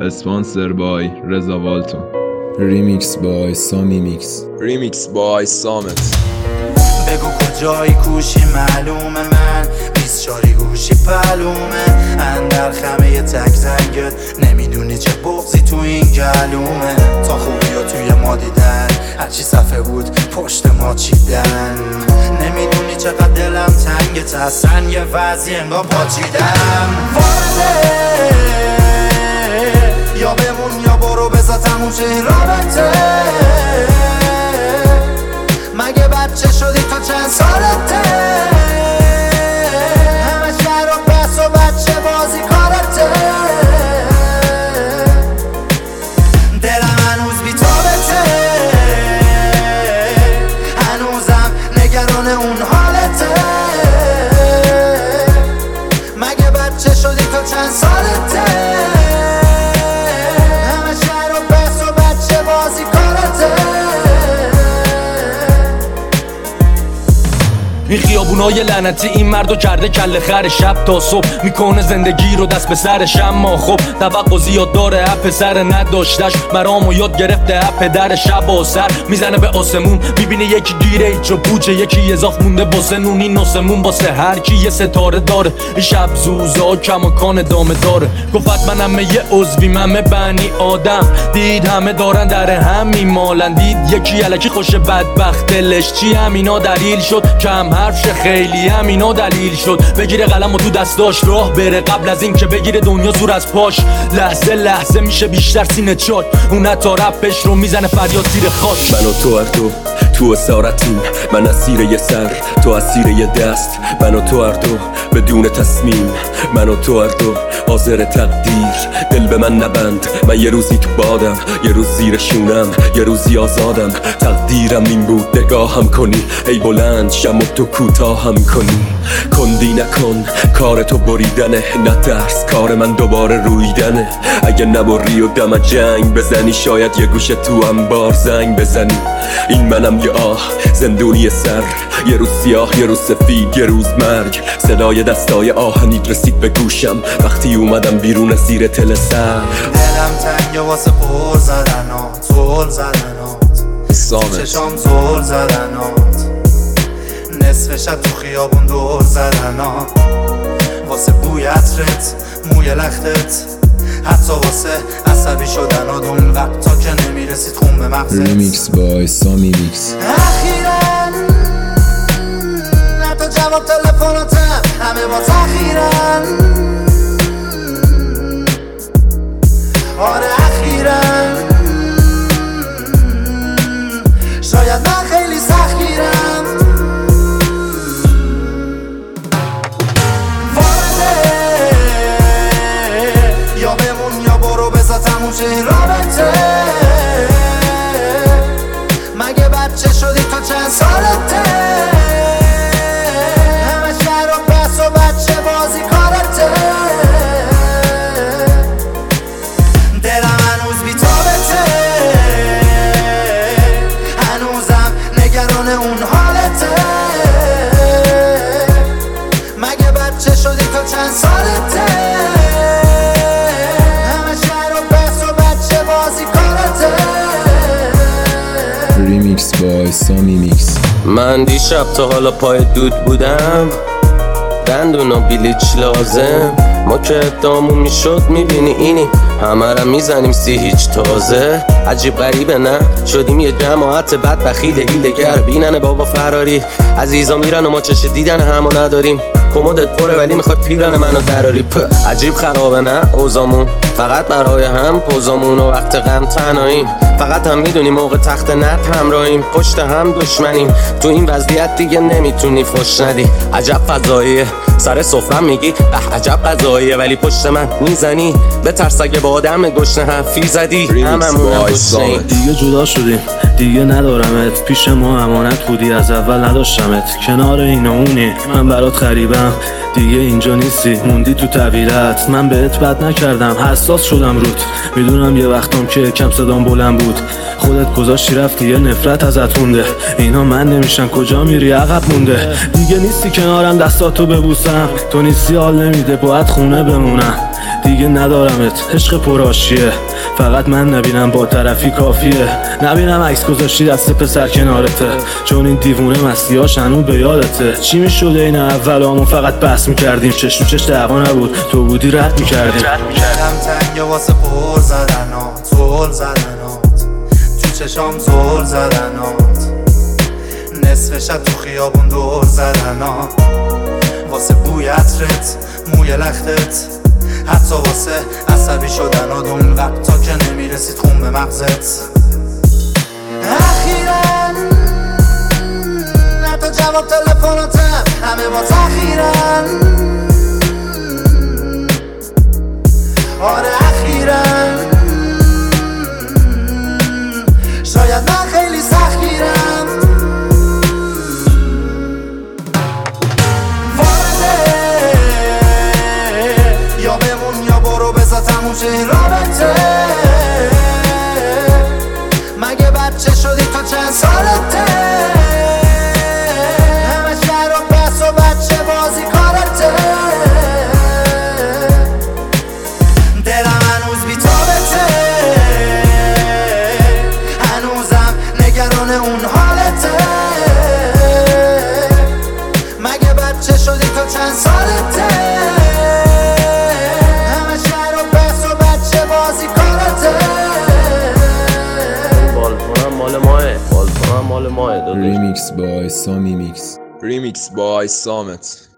اسپانسر بای رضا والتون. ریمیکس بای سامی میکس. ریمیکس بای سامت. بگو کجایی کوشی معلومه، من 24 گوشی پلومه، اندر خمه تک زنگت نمیدونی چه بغضی تو این گلومه. تا خوبی و توی ما دیدن، هرچی صفحه بود پشت ما چیدن، نمیدونی چقدر دلم تنگت، اصلا یه وضعی انگار پاچیدم. وارده یا بمون یا برو بذار تموم شه این رابطه، مگه بچه شدی تو چند سالته، همه شهر و بس و بچه بازی کارته، دلم هنوز بی تابته، هنوزم نگران اون حالته، مگه بچه شدی تو چند سالته، همه شهر و بس و بچه بازی کارته. این خیابونای لعنتی این مردو کرده کله خر، شب تا صبح میکنه زندگی رو دست به سرش، اما خب توقع زیاد داره اپ پسر نداشتش، مرامو یاد گرفته اپ پدر، شب و سر میزنه به آسمون، میبینه یکی گیره ایچ و پوچه، یکی اضاف مونده باسه نون، این نسمون باسه هر کی یه ستاره داره، این شب زوزا کماکان دامه داره، گفت منم یه عضوی من بنی آدم، دید همه دارن در هم میمالن، دید یکی الکی خوش بدبخت دلش چی، همینا دلیل شد کم حرفش، خیلی همینا دلیل شد بگیره قلم و تو دستاش راه بره، قبل از این که بگیره دنیا زور از پاش، لحظه لحظه میشه بیشتر سینه چاک، اون حتی رپش رو میزنه فریاد زیر خاک. من و تو هر دو تو اسارتیم، من اسیر یه سر تو اسیر یه دست، من و تو هر دو بدون تصمیم، من و تو هر دو حاضر تقدیر، دل به من نبند، من یه روزی تو بادم، یه روز زیر شونم، یه روزی آزادم، تقدیرم این بود نگاهم کنی، ای بلند شم و تو کوتاهم کنی، کندی نکن کار تو بریدنه، نترس کار من دوباره رویدنه، اگه نبری و دم جنگ بزنی، شاید یه گوشه تو انبار زنگ بزنی، این منم یه آه زندونی سر، یه روز سیاه یه روز سفید یه روز مرگ، صدای دستای آهنید رسید به گوشم وقتی اومدم بیرون زیر تل سر، دلم تنگه واسه پر زدنات، زل زدنات، چشام زل زدنات، نصف شب تو خیابون دور زدنات، واسه بوی عطرت موی لختت، حتی واسه عصبی شدنات، اون وقتا که نمیرسید خون به مغزت. ریمیکس بای سامی میکس. اخیراً حتی جواب تلفناتم همه با تأخیرن، آره اخیراً شاید من خیلی سختگیرم، وارده یا بمون یا برو بذار تموم شه این رابطه، مگه بچه شدی تو چند سالته، همه شهر و بس و بچه بازی کارته، دلم هنوز بی تابته، هنوزم نگران اون حالته، مگه بچه شدی تو چند سالته، همه شهر و بس و بچه بازی کارته. ریمیکس بای سامی میکس. من دیشب تا حالا پای دود بودم، دندون و بلیچ لازم، ما که ادامون میشد میبینی اینی، همه را میزنیم سی هیچ تازه، عجیب غریبه نه شدیم یه جماعت بد بخیل هیلگر، بینن بابا فراری عزیزا میرن و ما چش دیدن همو نداریم، کمدت پره ولی میخواد پیرن منو دراری، عجیب خرابه نه اوزامون، فقط برای هم پوزامون، و وقت غم تنهاییم، فقط هم میدونیم موقع تخت نرد همراهیم، پشت هم دشمنیم، تو این وضعیت دیگه نمیتونی فش ندی، عجب فضاییه سر سفرم میگی به عجب قضاییه، ولی پشت من میزنی به ترس اگه با آدم گشنه حرفی زدی، هممونم گشنه‌ایم، دیگه جدا شدیم دیگه ندارمت، پیش ما امانت بودی از اول نداشتمت، کنار این و اونی من برات خریبم، دیگه اینجا نیستی، موندی تو طبیعت. من بهت بد نکردم، حساس شدم روت. میدونم یه وقتام که کم صدام بلند بود، خودت گذاشتی رفتی، یه نفرت ازت مونده. اینا من نمیشن، کجا میری عقب مونده. دیگه نیستی کنارم دستاتو ببوسم، تو نیستی حال نمیده باید خونه بمونم. دیگه ندارمت، عشق پرآشیه، فقط من نبینم با طرفی کافیه. نبینم عکس گذاشتی دست پسر کنارته، چون این دیوونه مستیاش هنوز به یادته. چی میشده این اولامون فقت بحث میکردیم، چش تو چش دعوا نبود، تو بودی رد میکردیم. دلم تنگه واسه پر زدنات، زل زدنات، تو چشام زل زدنات، نصف شب تو خیابون دور زدنات، واسه بوی عطرت، موی لختت، حتی واسه عصبی شدنات اون وقتا که نمیرسید خون به مغزت. اخیراً حتی جواب تلفناتم همه با تأخیرن. آره اخیراً شاید من خیلی سختگیرم. وارده یا بمون یا برو بذار تموم شه این رابطه. مگه بچه شدی تو چند سالته؟ همه شهر و بس و بچه بازی کارته. دلم هنوز بی‌تابته، هنوزم نگران اون حالته. مگه بچه شدی تو چند سالته؟ همه شهر و بس و بچه بازی کارته. بالکنم مال ماه داداش. Remix by Sami Mix. Remix by Samet.